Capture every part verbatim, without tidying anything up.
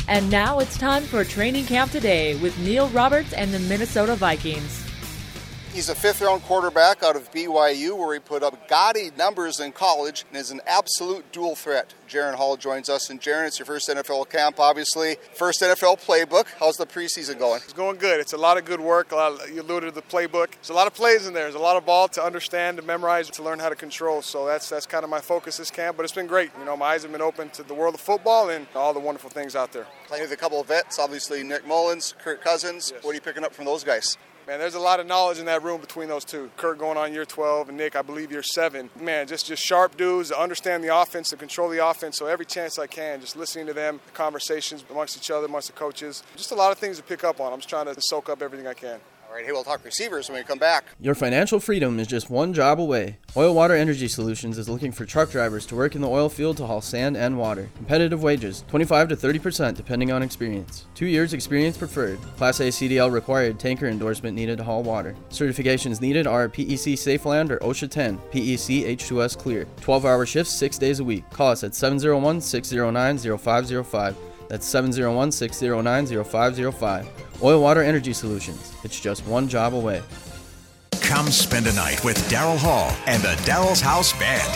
And now it's time for Training Camp Today with Neil Roberts and the Minnesota Vikings. He's a fifth-round quarterback out of B Y U, where he put up gaudy numbers in college and is an absolute dual threat. Jaren Hall joins us. And Jaren, it's your first N F L camp, obviously. First N F L playbook. How's the preseason going? It's going good. It's a lot of good work. A lot of, you alluded to the playbook. There's a lot of plays in there. There's a lot of ball to understand, to memorize, to learn how to control. So that's that's kind of my focus this camp. But it's been great. You know, my eyes have been open to the world of football and all the wonderful things out there. Playing with a couple of vets, obviously Nick Mullins, Kirk Cousins. Yes. What are you picking up from those guys? Man, there's a lot of knowledge in that room between those two. Kurt going on year twelve and Nick, I believe, year seven. Man, just, just sharp dudes to understand the offense, to control the offense. So every chance I can, just listening to them, the conversations amongst each other, amongst the coaches. Just a lot of things to pick up on. I'm just trying to soak up everything I can. All right, hey, we'll talk receivers when we come back. Your financial freedom is just one job away. Oil Water Energy Solutions is looking for truck drivers to work in the oil field to haul sand and water. Competitive wages, twenty-five to thirty percent depending on experience. Two years experience preferred. Class A C D L required, tanker endorsement needed to haul water. Certifications needed are P E C Safeland or OSHA ten, P E C H two S Clear. twelve hour shifts, six days a week. Call us at seven oh one, six oh nine, oh five oh five. That's seven oh one, six oh nine, oh five oh five. Oil Water Energy Solutions. It's just one job away. Come spend a night with Daryl Hall and the Daryl's House Band.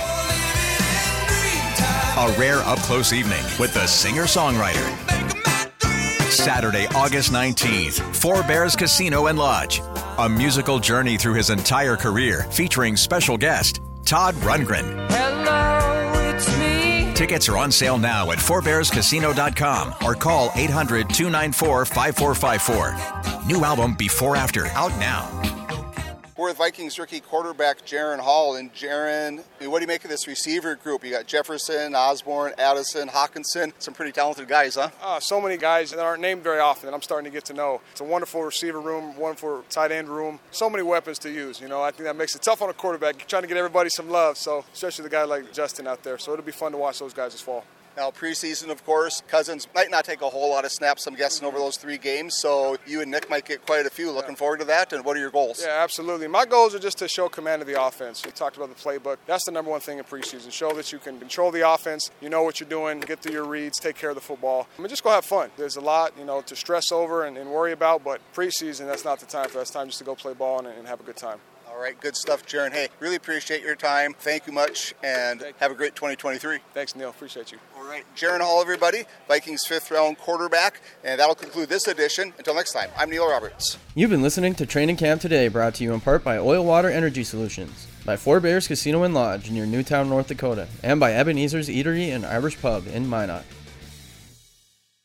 A rare up-close evening with the singer-songwriter. Saturday, August nineteenth, Four Bears Casino and Lodge. A musical journey through his entire career featuring special guest Todd Rundgren. Hello, it's me. Tickets are on sale now at four bears casino dot com or call eight hundred, two nine four, five four five four. New album Before After out now. We're with Vikings rookie quarterback Jaren Hall. And Jaren, I mean, what do you make of this receiver group? You got Jefferson, Osborne, Addison, Hawkinson. Some pretty talented guys, huh? Uh, so many guys that aren't named very often that I'm starting to get to know. It's a wonderful receiver room, wonderful tight end room. So many weapons to use. You know, I think that makes it tough on a quarterback. You're trying to get everybody some love, so especially the guy like Justin out there. So it'll be fun to watch those guys this fall. Now, preseason, of course, Cousins might not take a whole lot of snaps, I'm guessing, over those three games. So you and Nick might get quite a few. Looking forward to that. And what are your goals? Yeah, absolutely. My goals are just to show command of the offense. We talked about the playbook. That's the number one thing in preseason. Show that you can control the offense. You know what you're doing. Get through your reads. Take care of the football. I mean, just go have fun. There's a lot, you know, to stress over and, and worry about. But preseason, that's not the time for that. It's time just to go play ball and, and have a good time. All right, good stuff, Jaren. Hey, really appreciate your time. Thank you much, and have a great twenty twenty-three. Thanks, Neil. Appreciate you. All right, Jaren Hall, everybody, Vikings fifth-round quarterback, and that'll conclude this edition. Until next time, I'm Neil Roberts. You've been listening to Training Camp Today, brought to you in part by Oil Water Energy Solutions, by Four Bears Casino and Lodge near Newtown, North Dakota, and by Ebenezer's Eatery and Irish Pub in Minot.